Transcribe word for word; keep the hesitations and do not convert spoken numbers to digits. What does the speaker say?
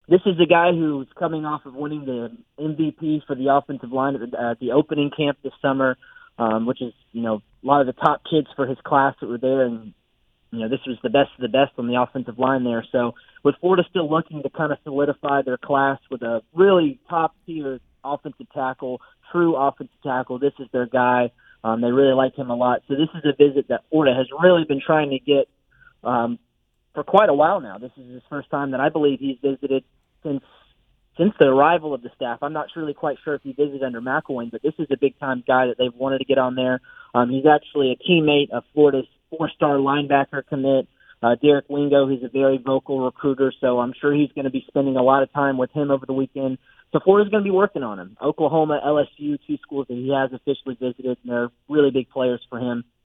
this is the guy who's coming off of winning the M V P for the offensive line at the, uh, the opening camp this summer, um, which is, you know, a lot of the top kids for his class that were there. And, you know, this was the best of the best on the offensive line there. So with Florida still looking to kind of solidify their class with a really top-tier offensive tackle, true offensive tackle, this is their guy. Um, they really like him a lot. So this is a visit that Florida has really been trying to get um, for quite a while now. This is his first time that I believe he's visited since since the arrival of the staff. I'm not really quite sure if he visited under McElwain, but this is a big-time guy that they've wanted to get on there. Um, he's actually a teammate of Florida's four-star linebacker commit, uh, Derek Wingo. He's a very vocal recruiter, so I'm sure he's going to be spending a lot of time with him over the weekend. So Florida's going to be working on him. Oklahoma, L S U, two schools that he has officially visited, and they're really big players for him.